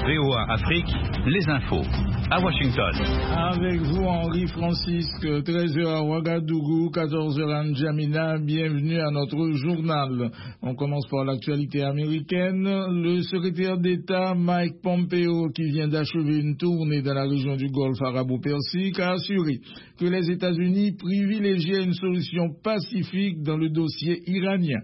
VOA Afrique, les infos. À Washington. Avec vous, Henri Francisque, 13h à Ouagadougou, 14h à N'Djamena. Bienvenue à notre journal. On commence par l'actualité américaine. Le secrétaire d'État Mike Pompeo, qui vient d'achever une tournée dans la région du Golfe arabo-persique, a assuré que les États-Unis privilégiaient une solution pacifique dans le dossier iranien.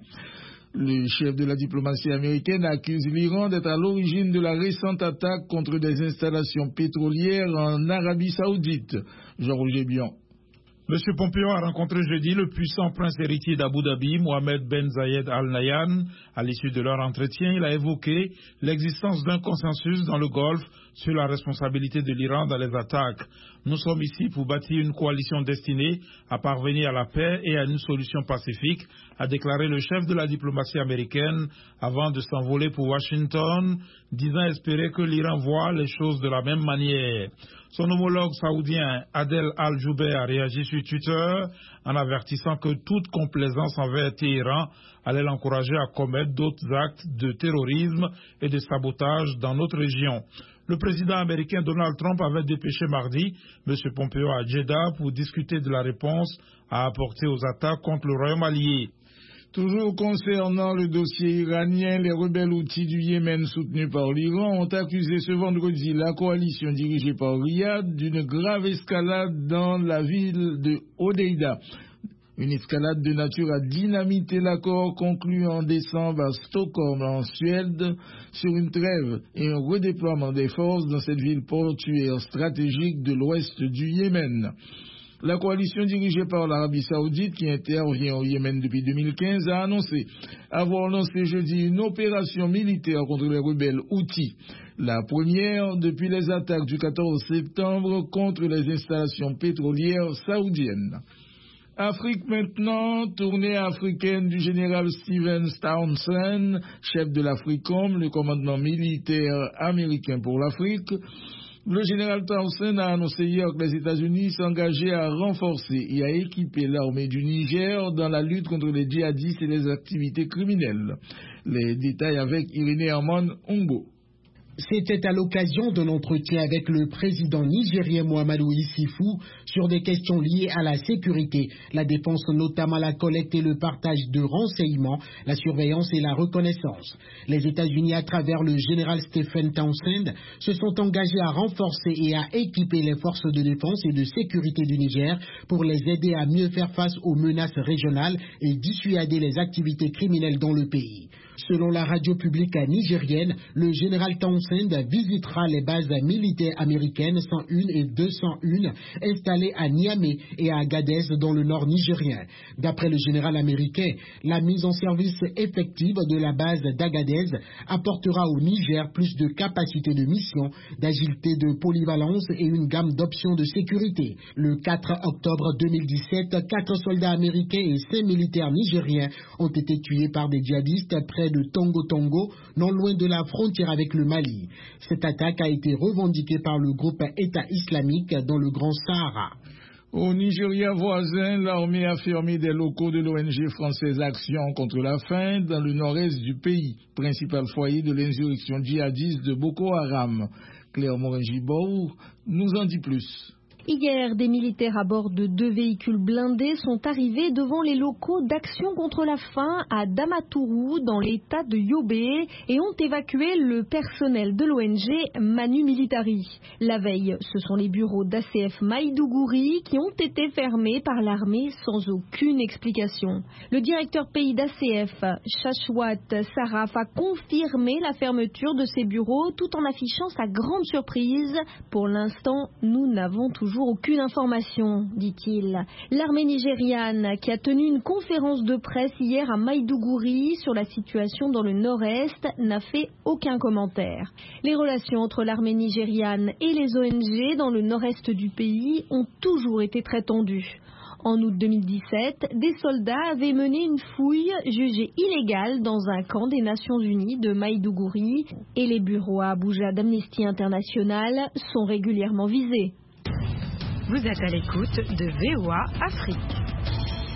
Le chef de la diplomatie américaine accuse l'Iran d'être à l'origine de la récente attaque contre des installations pétrolières en Arabie Saoudite. Jean-Roger Bion. M. Pompeo a rencontré jeudi le puissant prince héritier d'Abu Dhabi, Mohamed Ben Zayed Al Nahyan. À l'issue de leur entretien, il a évoqué l'existence d'un consensus dans le Golfe sur la responsabilité de l'Iran dans les attaques. Nous sommes ici pour bâtir une coalition destinée à parvenir à la paix et à une solution pacifique, a déclaré le chef de la diplomatie américaine avant de s'envoler pour Washington, disant espérer que l'Iran voit les choses de la même manière. Son homologue saoudien Adel Al-Jubeir a réagi sur Twitter en avertissant que toute complaisance envers Téhéran allait l'encourager à commettre d'autres actes de terrorisme et de sabotage dans notre région. Le président américain Donald Trump avait dépêché mardi M. Pompeo à Jeddah pour discuter de la réponse à apporter aux attaques contre le Royaume allié. Toujours concernant le dossier iranien, les rebelles houthis du Yémen soutenus par l'Iran ont accusé ce vendredi la coalition dirigée par Riyad d'une grave escalade dans la ville de Hodeïda. Une escalade de nature à dynamiter l'accord conclu en décembre à Stockholm, en Suède, sur une trêve et un redéploiement des forces dans cette ville portuaire stratégique de l'ouest du Yémen. La coalition dirigée par l'Arabie Saoudite, qui intervient au Yémen depuis 2015, a annoncé avoir lancé jeudi une opération militaire contre les rebelles houthis. La première depuis les attaques du 14 septembre contre les installations pétrolières saoudiennes. Afrique maintenant, tournée africaine du général Stephen Townsend, chef de l'AFRICOM, le commandement militaire américain pour l'Afrique. Le général Townsend a annoncé hier que les États-Unis s'engageaient à renforcer et à équiper l'armée du Niger dans la lutte contre les djihadistes et les activités criminelles. Les détails avec Irénée Armand Ongbo. C'était à l'occasion d'un entretien avec le président nigérien Mahamadou Issoufou sur des questions liées à la sécurité, la défense, notamment la collecte et le partage de renseignements, la surveillance et la reconnaissance. Les États-Unis, à travers le général Stephen Townsend, se sont engagés à renforcer et à équiper les forces de défense et de sécurité du Niger pour les aider à mieux faire face aux menaces régionales et dissuader les activités criminelles dans le pays. Selon la radio publique nigérienne, le général Townsend visitera les bases militaires américaines 101 et 201 installées à Niamey et à Agadez dans le nord nigérien. D'après le général américain, la mise en service effective de la base d'Agadez apportera au Niger plus de capacité de mission, d'agilité, de polyvalence et une gamme d'options de sécurité. Le 4 octobre 2017, 4 soldats américains et 5 militaires nigériens ont été tués par des djihadistes près de Tongo, non loin de la frontière avec le Mali. Cette attaque a été revendiquée par le groupe État islamique dans le Grand Sahara. Au Nigeria voisin, l'armée a fermé des locaux de l'ONG française Action contre la faim dans le nord-est du pays, principal foyer de l'insurrection djihadiste de Boko Haram. Claire Morin-Gibault nous en dit plus. Hier, des militaires à bord de 2 véhicules blindés sont arrivés devant les locaux d'Action contre la faim à Damaturu, dans l'état de Yobe, et ont évacué le personnel de l'ONG Manu Militari. La veille, ce sont les bureaux d'ACF Maïdougouri qui ont été fermés par l'armée sans aucune explication. Le directeur pays d'ACF, Shashwat Saraf, a confirmé la fermeture de ces bureaux tout en affichant sa grande surprise. Pour l'instant, nous n'avons toujours aucune information, dit-il. L'armée nigériane, qui a tenu une conférence de presse hier à Maïdougouri sur la situation dans le nord-est, n'a fait aucun commentaire. Les relations entre l'armée nigériane et les ONG dans le nord-est du pays ont toujours été très tendues. En août 2017, des soldats avaient mené une fouille jugée illégale dans un camp des Nations Unies de Maïdougouri et les bureaux à Abuja d'Amnesty International sont régulièrement visés. Vous êtes à l'écoute de VOA Afrique.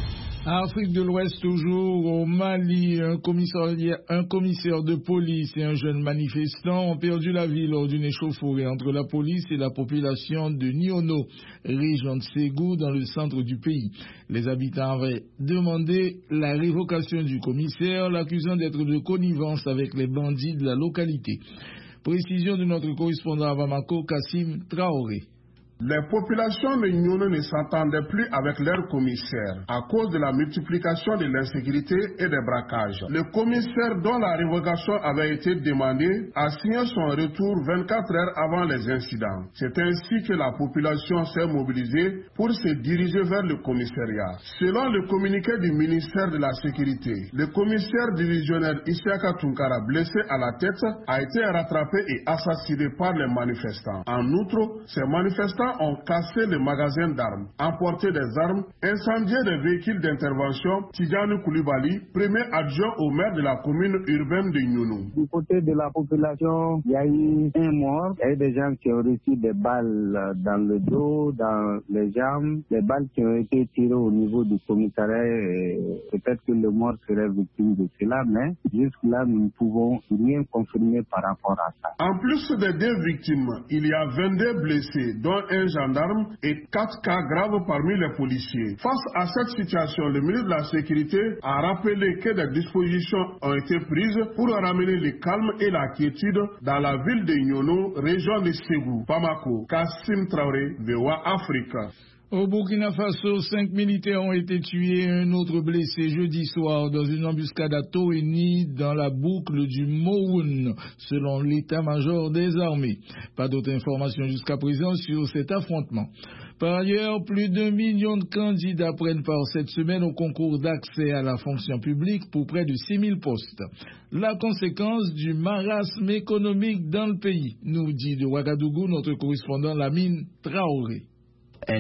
Afrique de l'Ouest, toujours au Mali, un commissaire de police et un jeune manifestant ont perdu la vie lors d'une échauffourée entre la police et la population de Niono, région de Ségou, dans le centre du pays. Les habitants avaient demandé la révocation du commissaire, l'accusant d'être de connivence avec les bandits de la localité. Précision de notre correspondant à Bamako, Kassim Traoré. Les populations de Niono ne s'entendaient plus avec leur commissaire à cause de la multiplication de l'insécurité et des braquages. Le commissaire dont la révocation avait été demandée a signé son retour 24 heures avant les incidents. C'est ainsi que la population s'est mobilisée pour se diriger vers le commissariat. Selon le communiqué du ministère de la Sécurité, le commissaire divisionnaire Isiaka Tunkara, blessé à la tête, a été rattrapé et assassiné par les manifestants. En outre, ces manifestants ont cassé les magasins d'armes, emporté des armes, incendié des véhicules d'intervention. Tidjani Koulibaly, premier adjoint au maire de la commune urbaine de Niono. Du côté de la population, il y a eu un mort. Il y a eu des gens qui ont reçu des balles dans le dos, dans les jambes, des balles qui ont été tirées au niveau du commissariat. Peut-être que le mort serait victime de cela, mais jusque-là, nous ne pouvons rien confirmer par rapport à ça. En plus des 2 victimes, il y a 22 blessés, dont un gendarme et 4 cas graves parmi les policiers. Face à cette situation, le ministre de la Sécurité a rappelé que des dispositions ont été prises pour ramener le calme et la quiétude dans la ville de Niono, région de Ségou. Bamako, Kassim Traoré, VOA Afrique. Au Burkina Faso, 5 militaires ont été tués et un autre blessé jeudi soir dans une embuscade à Toeni dans la boucle du Mowoun, selon l'état-major des armées. Pas d'autres informations jusqu'à présent sur cet affrontement. Par ailleurs, plus d'1 million de candidats prennent part cette semaine au concours d'accès à la fonction publique pour près de 6 000 postes. La conséquence du marasme économique dans le pays, nous dit de Ouagadougou notre correspondant Lamine Traoré. 1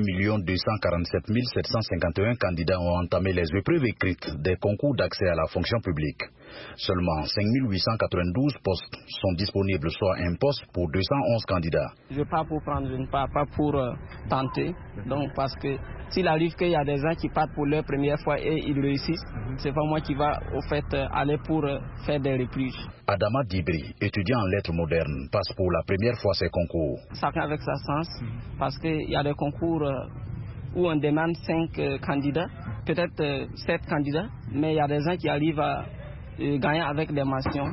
247 751 candidats ont entamé les épreuves écrites des concours d'accès à la fonction publique. Seulement 5 892 postes sont disponibles, soit un poste pour 211 candidats. Je pars pour prendre, je ne pars pas pour tenter. Donc parce que s'il arrive qu'il y a des gens qui partent pour leur première fois et ils réussissent, c'est pas moi qui va au fait aller pour faire des reprises. Adama Dibri, étudiant en lettres modernes, passe pour la première fois ces concours. Chacun avec sa sens, parce qu'il y a des concours où on demande 5 candidats, peut-être 7 candidats, mais il y a des gens qui arrivent à gagner avec des mentions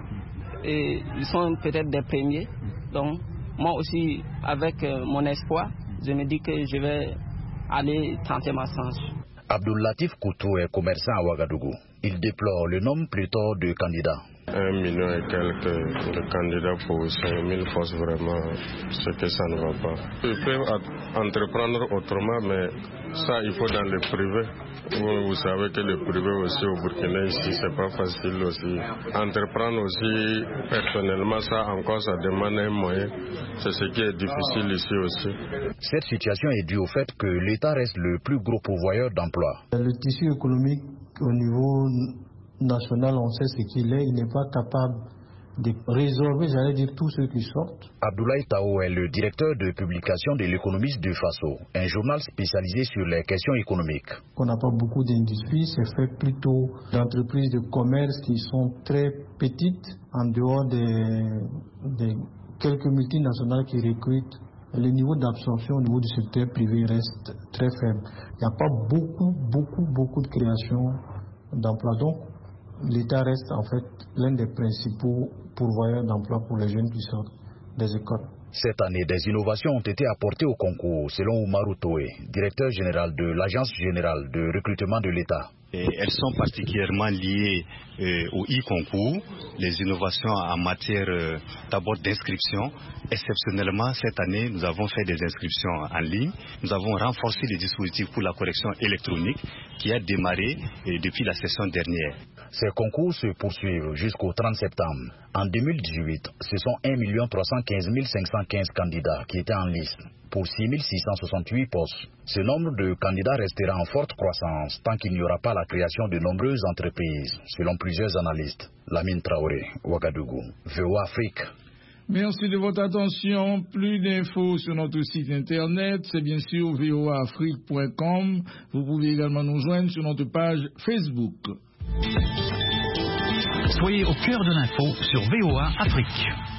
et ils sont peut-être des premiers. Donc moi aussi, avec mon espoir, je me dis que je vais aller tenter ma chance. Abdul Latif Koutou est commerçant à Ouagadougou. Il déplore le nombre plutôt de candidats. 1 million et quelques de candidats pour 5 000 postes, vraiment, c'est que ça ne va pas. Ils peuvent entreprendre autrement, mais ça, il faut dans le privé. Vous savez que le privé aussi au Burkina, ici, c'est pas facile aussi. Entreprendre aussi, personnellement, ça encore, ça demande un moyen. C'est ce qui est difficile ici aussi. Cette situation est due au fait que l'État reste le plus gros pourvoyeur d'emplois. Le tissu économique au niveau national, on sait ce qu'il est, il n'est pas capable de résorber, j'allais dire, tous ceux qui sortent. Abdoulaye Tao est le directeur de publication de l'Économiste du Faso, un journal spécialisé sur les questions économiques. On n'a pas beaucoup d'industries, c'est fait plutôt d'entreprises de commerce qui sont très petites, en dehors des quelques multinationales qui recrutent. Le niveau d'absorption au niveau du secteur privé reste très faible. Il n'y a pas beaucoup de création d'emplois. Donc, l'État reste en fait l'un des principaux pourvoyeurs d'emplois pour les jeunes qui sortent des écoles. Cette année, des innovations ont été apportées au concours, selon Oumarou Toé, directeur général de l'Agence générale de recrutement de l'État. Elles sont particulièrement liées au e-concours, les innovations en matière d'abord d'inscription. Exceptionnellement, cette année, nous avons fait des inscriptions en ligne. Nous avons renforcé les dispositifs pour la correction électronique qui a démarré depuis la session dernière. Ces concours se poursuivent jusqu'au 30 septembre. En 2018, ce sont 1 315 515 candidats qui étaient en liste pour 6 668 postes. Ce nombre de candidats restera en forte croissance tant qu'il n'y aura pas la création de nombreuses entreprises, selon plusieurs analystes. Lamine Traoré, Ouagadougou, VOA Afrique. Merci de votre attention. Plus d'infos sur notre site internet, c'est bien sûr voaafrique.com. Vous pouvez également nous joindre sur notre page Facebook. Soyez au cœur de l'info sur VOA Afrique.